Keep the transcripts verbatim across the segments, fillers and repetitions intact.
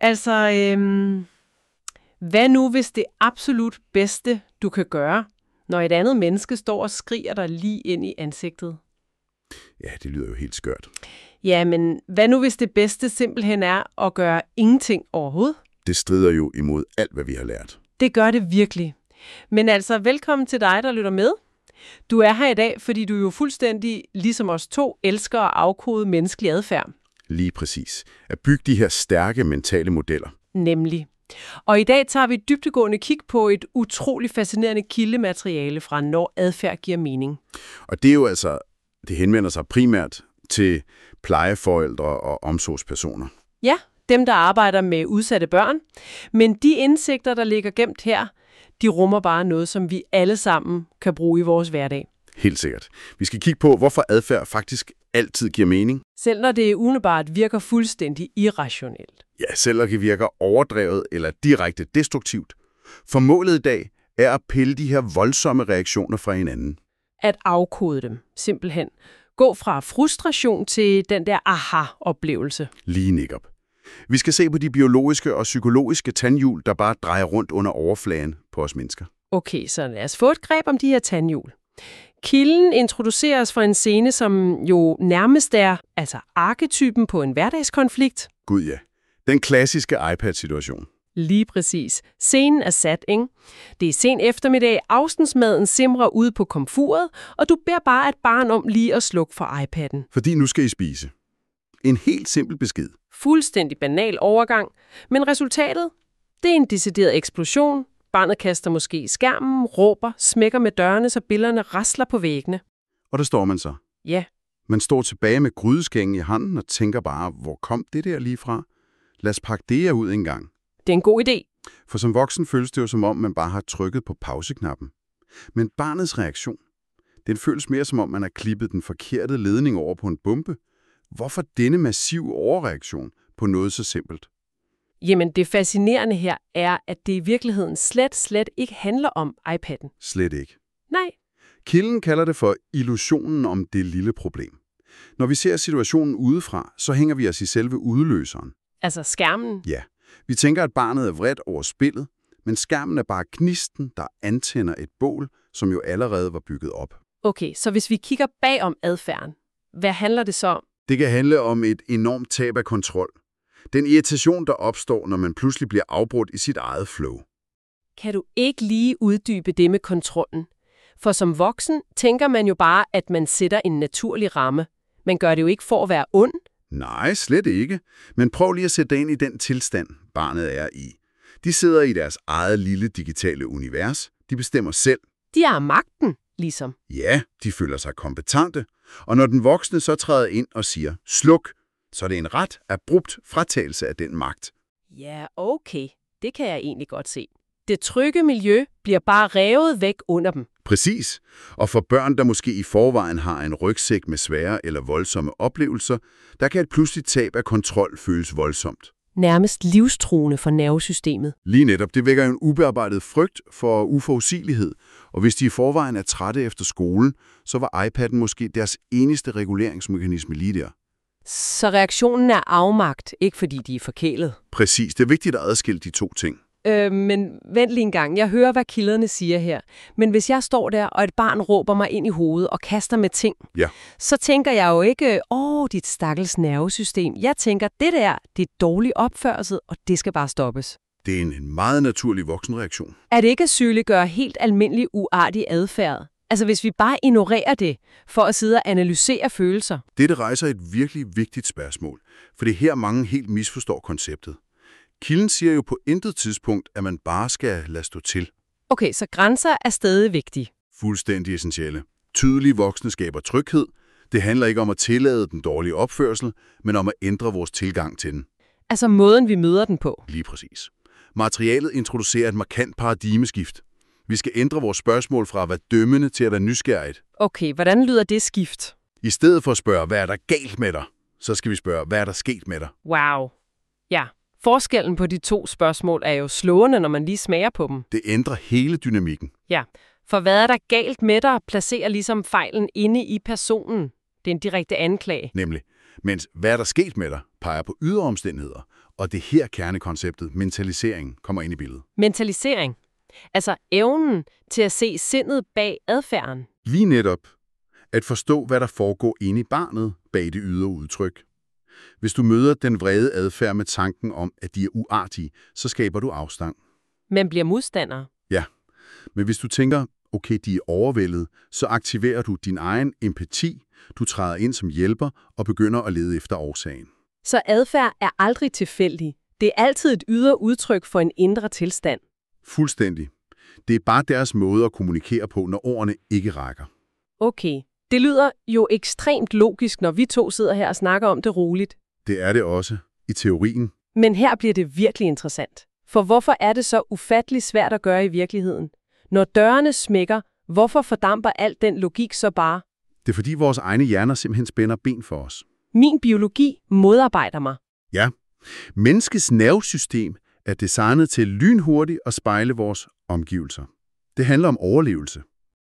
Altså, øhm, hvad nu hvis det absolut bedste, du kan gøre, når et andet menneske står og skriger dig lige ind i ansigtet? Ja, det lyder jo helt skørt. Ja, men hvad nu hvis det bedste simpelthen er at gøre ingenting overhovedet? Det strider jo imod alt, hvad vi har lært. Det gør det virkelig. Men altså, velkommen til dig, der lytter med. Du er her i dag, fordi du jo fuldstændig, ligesom os to, elsker at afkode menneskelig adfærd. Lige præcis. At bygge de her stærke mentale modeller. Nemlig. Og i dag tager vi et dybdegående kig på et utroligt fascinerende kildemateriale fra Når adfærd giver mening. Og det er jo altså, det henvender sig primært til plejeforældre og omsorgspersoner. Ja, dem der arbejder med udsatte børn. Men de indsigter, der ligger gemt her, de rummer bare noget, som vi alle sammen kan bruge i vores hverdag. Helt sikkert. Vi skal kigge på, hvorfor adfærd faktisk altid giver mening. Selv når det umiddelbart virker fuldstændig irrationelt. Ja, selv når det virker overdrevet eller direkte destruktivt. For målet i dag er at pille de her voldsomme reaktioner fra hinanden. At afkode dem, simpelthen. Gå fra frustration til den der aha-oplevelse. Lige netop. Vi skal se på de biologiske og psykologiske tandhjul, der bare drejer rundt under overfladen på os mennesker. Okay, så lad os få et greb om de her tandhjul. Kilden introduceres for en scene, som jo nærmest er altså arketypen på en hverdagskonflikt. Gud ja. Den klassiske iPad-situation. Lige præcis. Scenen er sat, ikke? Det er sen eftermiddag, aftensmaden simrer ude på komfuret, og du beder bare et barn om lige at slukke for iPad'en. Fordi nu skal I spise. En helt simpel besked. Fuldstændig banal overgang, men resultatet, det er en decideret eksplosion. Barnet kaster måske i skærmen, råber, smækker med dørene, så billederne rasler på væggene. Og der står man så. Ja. Man står tilbage med grydeskængen i hånden og tænker bare, hvor kom det der lige fra? Lad os pakke det her ud en gang. Det er en god idé. For som voksen føles det jo som om, man bare har trykket på pauseknappen. Men barnets reaktion, den føles mere som om, man har klippet den forkerte ledning over på en bombe. Hvorfor denne massive overreaktion på noget så simpelt? Jamen, det fascinerende her er, at det i virkeligheden slet, slet ikke handler om iPad'en. Slet ikke. Nej. Kilden kalder det for illusionen om det lille problem. Når vi ser situationen udefra, så hænger vi os i selve udløseren. Altså skærmen? Ja. Vi tænker, at barnet er vredt over spillet, men skærmen er bare gnisten, der antænder et bål, som jo allerede var bygget op. Okay, så hvis vi kigger bagom adfærden, hvad handler det så om? Det kan handle om et enormt tab af kontrol. Den irritation, der opstår, når man pludselig bliver afbrudt i sit eget flow. Kan du ikke lige uddybe det med kontrollen? For som voksen tænker man jo bare, at man sætter en naturlig ramme. Man gør det jo ikke for at være ond. Nej, slet ikke. Men prøv lige at sætte dig ind i den tilstand, barnet er i. De sidder i deres eget lille digitale univers. De bestemmer selv. De har magten, ligesom. Ja, de føler sig kompetente. Og når den voksne så træder ind og siger, sluk, så er det en ret abrupt fratagelse af den magt. Ja, okay. Det kan jeg egentlig godt se. Det trygge miljø bliver bare revet væk under dem. Præcis. Og for børn, der måske i forvejen har en rygsæk med svære eller voldsomme oplevelser, der kan et pludseligt tab af kontrol føles voldsomt. Nærmest livstruende for nervesystemet. Lige netop. Det vækker en ubearbejdet frygt for uforudsigelighed. Og hvis de i forvejen er trætte efter skolen, så var iPad'en måske deres eneste reguleringsmekanisme lige der. Så reaktionen er afmagt, ikke fordi de er forkælet. Præcis. Det er vigtigt at adskille de to ting. Øh, men vent lige en gang. Jeg hører, hvad kilderne siger her. Men hvis jeg står der, og et barn råber mig ind i hovedet og kaster med ting, ja. så tænker jeg jo ikke, åh, dit stakkels nervesystem. Jeg tænker, det der, det er dårlig opførsel, og det skal bare stoppes. Det er en meget naturlig voksenreaktion. At ikke at sygeliggøre helt almindelig uartig adfærd. Altså hvis vi bare ignorerer det, for at sidde og analysere følelser. Dette rejser et virkelig vigtigt spørgsmål, for det er her mange helt misforstår konceptet. Kilden siger jo på intet tidspunkt, at man bare skal lade stå til. Okay, så grænser er stadig vigtige. Fuldstændig essentielle. Tydelige voksne skaber tryghed. Det handler ikke om at tillade den dårlige opførsel, men om at ændre vores tilgang til den. Altså måden, vi møder den på. Lige præcis. Materialet introducerer et markant paradigmeskift. Vi skal ændre vores spørgsmål fra at være dømmende til at være nysgerrigt. Okay, hvordan lyder det skift? I stedet for at spørge, hvad er der galt med dig, så skal vi spørge, hvad er der sket med dig? Wow. Ja. Forskellen på de to spørgsmål er jo slående, når man lige smager på dem. Det ændrer hele dynamikken. Ja, for hvad er der galt med dig, placerer ligesom fejlen inde i personen. Det er en direkte anklage. Nemlig. Mens hvad er der sket med dig, peger på ydre omstændigheder. Og det er her kernekonceptet, mentalisering, kommer ind i billedet. Mentalisering. Altså evnen til at se sindet bag adfærden. Lige netop at forstå, hvad der foregår inde i barnet bag det ydre udtryk. Hvis du møder den vrede adfærd med tanken om, at de er uartige, så skaber du afstand. Man bliver modstander. Ja, men hvis du tænker, okay, de er overvældet, så aktiverer du din egen empati, du træder ind som hjælper og begynder at lede efter årsagen. Så adfærd er aldrig tilfældig. Det er altid et ydre udtryk for en indre tilstand. Fuldstændig. Det er bare deres måde at kommunikere på, når ordene ikke rækker. Okay, det lyder jo ekstremt logisk, når vi to sidder her og snakker om det roligt. Det er det også, i teorien. Men her bliver det virkelig interessant. For hvorfor er det så ufattelig svært at gøre i virkeligheden? Når dørene smækker, hvorfor fordamper alt den logik så bare? Det er fordi vores egne hjerner simpelthen spænder ben for os. Min biologi modarbejder mig. Ja, menneskets nervesystem er designet til lynhurtigt at spejle vores omgivelser. Det handler om overlevelse.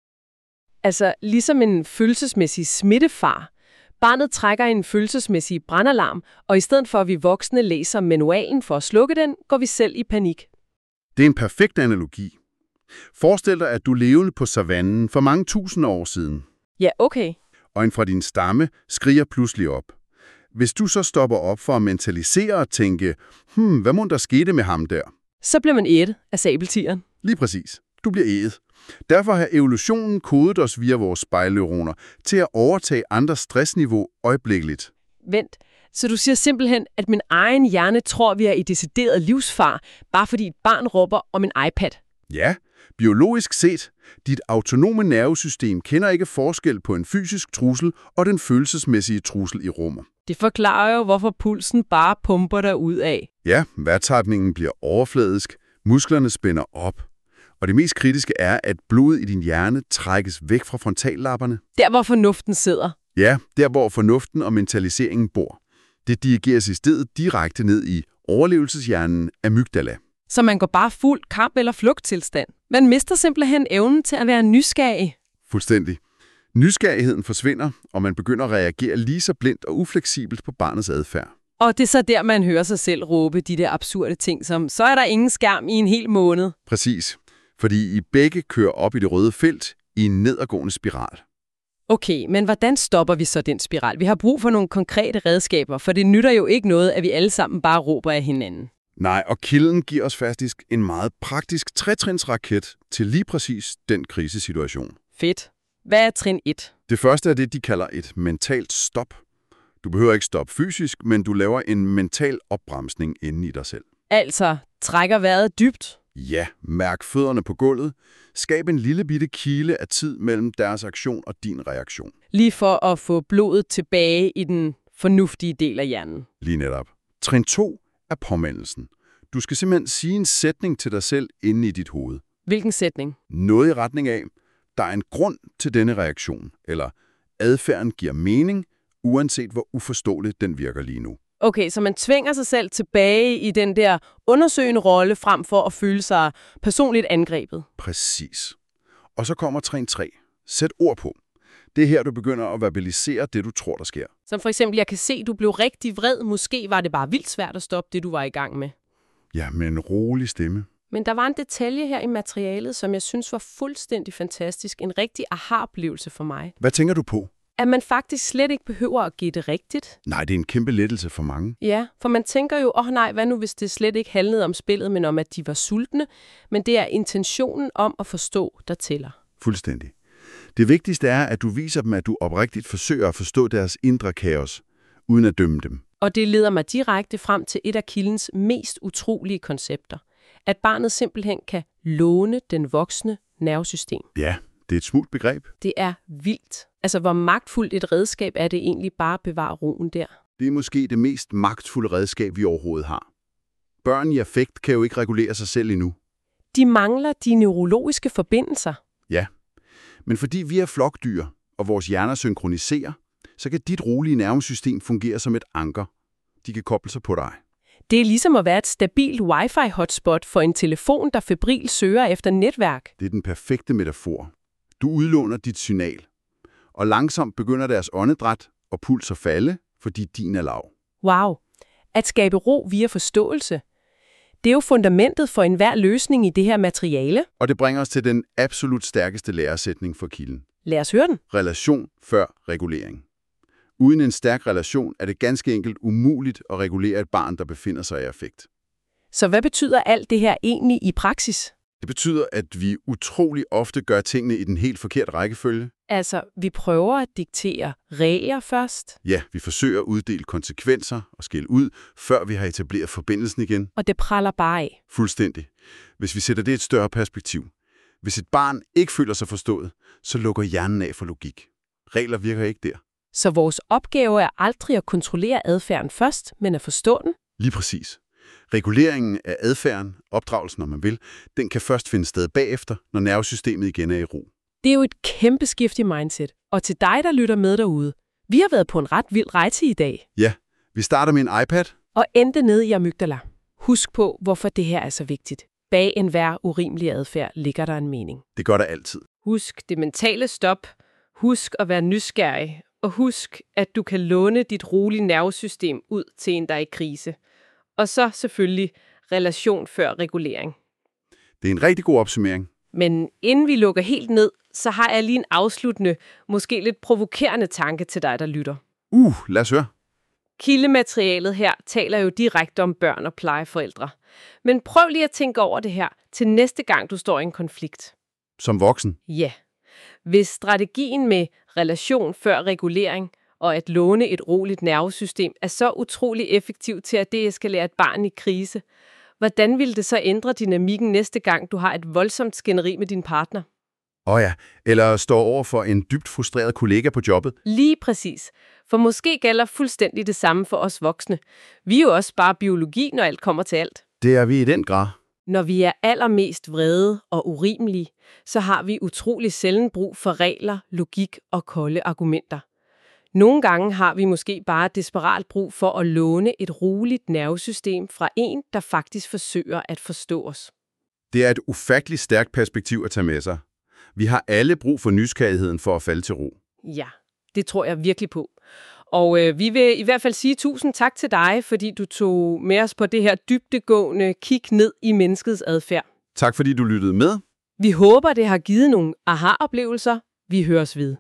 Altså ligesom en følelsesmæssig smittefar. Barnet trækker en følelsesmæssig brandalarm, og i stedet for at vi voksne læser manualen for at slukke den, går vi selv i panik. Det er en perfekt analogi. Forestil dig, at du levede på savannen for mange tusinder år siden. Ja, okay. Og en fra din stamme skriger pludselig op. Hvis du så stopper op for at mentalisere og tænke, hmm, hvad må der skete med ham der? Så bliver man ædt af sabeltigeren. Lige præcis. Du bliver ædet. Derfor har evolutionen kodet os via vores spejlneuroner til at overtage andres stressniveau øjeblikkeligt. Vent, så du siger simpelthen, at min egen hjerne tror, vi er i decideret livsfar, bare fordi et barn råber om en iPad? Ja, biologisk set. Dit autonome nervesystem kender ikke forskel på en fysisk trussel og den følelsesmæssige trussel i rummet. Det forklarer jo, hvorfor pulsen bare pumper derud af. Ja, vejrtrækningen bliver overfladisk, musklerne spænder op. Og det mest kritiske er, at blodet i din hjerne trækkes væk fra frontallapperne. Der, hvor fornuften sidder. Ja, der hvor fornuften og mentaliseringen bor. Det dirigeres i stedet direkte ned i overlevelseshjernen amygdala. Så man går bare fuld kamp- eller flugttilstand. Man mister simpelthen evnen til at være nysgerrig. Fuldstændig. Nysgerrigheden forsvinder, og man begynder at reagere lige så blindt og ufleksibelt på barnets adfærd. Og det er så der, man hører sig selv råbe de der absurde ting som, så er der ingen skærm i en hel måned. Præcis. Fordi I begge kører op i det røde felt i en nedadgående spiral. Okay, men hvordan stopper vi så den spiral? Vi har brug for nogle konkrete redskaber, for det nytter jo ikke noget, at vi alle sammen bare råber af hinanden. Nej, og kilden giver os faktisk en meget praktisk tretrinsraket til lige præcis den krisesituation. Fedt. Hvad er trin et? Det første er det, de kalder et mentalt stop. Du behøver ikke stoppe fysisk, men du laver en mental opbremsning inde i dig selv. Altså, trækker vejret dybt? Ja, mærk fødderne på gulvet. Skab en lille bitte kile af tid mellem deres aktion og din reaktion. Lige for at få blodet tilbage i den fornuftige del af hjernen. Lige netop. Trin to er påmindelsen. Du skal simpelthen sige en sætning til dig selv inde i dit hoved. Hvilken sætning? Noget i retning af, der er en grund til denne reaktion, eller adfærden giver mening, uanset hvor uforståeligt den virker lige nu. Okay, så man tvinger sig selv tilbage i den der undersøgende rolle, frem for at føle sig personligt angrebet. Præcis. Og så kommer trin tre. Sæt ord på. Det er her, du begynder at verbalisere det, du tror, der sker. Som for eksempel, jeg kan se, du blev rigtig vred. Måske var det bare vildt svært at stoppe det, du var i gang med. Ja, med en rolig stemme. Men der var en detalje her i materialet, som jeg synes var fuldstændig fantastisk. En rigtig aha-oplevelse for mig. Hvad tænker du på? At man faktisk slet ikke behøver at give det rigtigt. Nej, det er en kæmpe lettelse for mange. Ja, for man tænker jo, åh oh, nej, hvad nu hvis det slet ikke handlede om spillet, men om at de var sultne. Men det er intentionen om at forstå, der tæller. Fuldstændig. Det vigtigste er, at du viser dem, at du oprigtigt forsøger at forstå deres indre kaos, uden at dømme dem. Og det leder mig direkte frem til et af kildens mest utrolige koncepter. At barnet simpelthen kan låne den voksne nervesystem. Ja, det er et smukt begreb. Det er vildt. Altså, hvor magtfuldt et redskab er det egentlig bare at bevare roen der? Det er måske det mest magtfulde redskab, vi overhovedet har. Børn i affekt kan jo ikke regulere sig selv endnu. De mangler de neurologiske forbindelser. Ja, men fordi vi er flokdyr, og vores hjerner synkroniserer, så kan dit rolige nervesystem fungere som et anker. De kan koble sig på dig. Det er ligesom at være et stabilt wifi-hotspot for en telefon, der febril søger efter netværk. Det er den perfekte metafor. Du udlåner dit signal, og langsomt begynder deres åndedræt og puls at falde, fordi din er lav. Wow. At skabe ro via forståelse. Det er jo fundamentet for enhver løsning i det her materiale. Og det bringer os til den absolut stærkeste læresætning for kilden. Lad os høre den. Relation før regulering. Uden en stærk relation er det ganske enkelt umuligt at regulere et barn, der befinder sig i affekt. Så hvad betyder alt det her egentlig i praksis? Det betyder, at vi utrolig ofte gør tingene i den helt forkerte rækkefølge. Altså, vi prøver at diktere regler først. Ja, vi forsøger at uddele konsekvenser og skille ud, før vi har etableret forbindelsen igen. Og det praller bare af. Fuldstændig. Hvis vi sætter det i et større perspektiv. Hvis et barn ikke føler sig forstået, så lukker hjernen af for logik. Regler virker ikke der. Så vores opgave er aldrig at kontrollere adfærden først, men at forstå den? Lige præcis. Reguleringen af adfærden, opdragelsen om man vil, den kan først finde sted bagefter, når nervesystemet igen er i ro. Det er jo et kæmpe skift i mindset. Og til dig, der lytter med derude, vi har været på en ret vild rejse i dag. Ja, vi starter med en iPad. Og endte ned i amygdala. Husk på, hvorfor det her er så vigtigt. Bag enhver urimelig adfærd ligger der en mening. Det gør der altid. Husk det mentale stop. Husk at være nysgerrig. Og husk, at du kan låne dit rolige nervesystem ud til en, der er i krise. Og så selvfølgelig relation før regulering. Det er en rigtig god opsummering. Men inden vi lukker helt ned, så har jeg lige en afsluttende, måske lidt provokerende tanke til dig, der lytter. Uh, lad os høre. Kildematerialet her taler jo direkte om børn og plejeforældre. Men prøv lige at tænke over det her til næste gang, du står i en konflikt. Som voksen? Ja. Hvis strategien med relation før regulering og at låne et roligt nervesystem er så utrolig effektiv til at deeskalere et barn i krise, hvordan vil det så ændre dynamikken næste gang, du har et voldsomt skænderi med din partner? Åh oh ja, eller står over for en dybt frustreret kollega på jobbet. Lige præcis. For måske gælder fuldstændig det samme for os voksne. Vi er jo også bare biologi, når alt kommer til alt. Det er vi i den grad. Når vi er allermest vrede og urimelige, så har vi utrolig sjældent brug for regler, logik og kolde argumenter. Nogle gange har vi måske bare desperat brug for at låne et roligt nervesystem fra en, der faktisk forsøger at forstå os. Det er et ufatteligt stærkt perspektiv at tage med sig. Vi har alle brug for nysgerrigheden for at falde til ro. Ja, det tror jeg virkelig på. Og øh, vi vil i hvert fald sige tusind tak til dig, fordi du tog med os på det her dybdegående kig ned i menneskets adfærd. Tak fordi du lyttede med. Vi håber, det har givet nogle aha-oplevelser. Vi høres ved.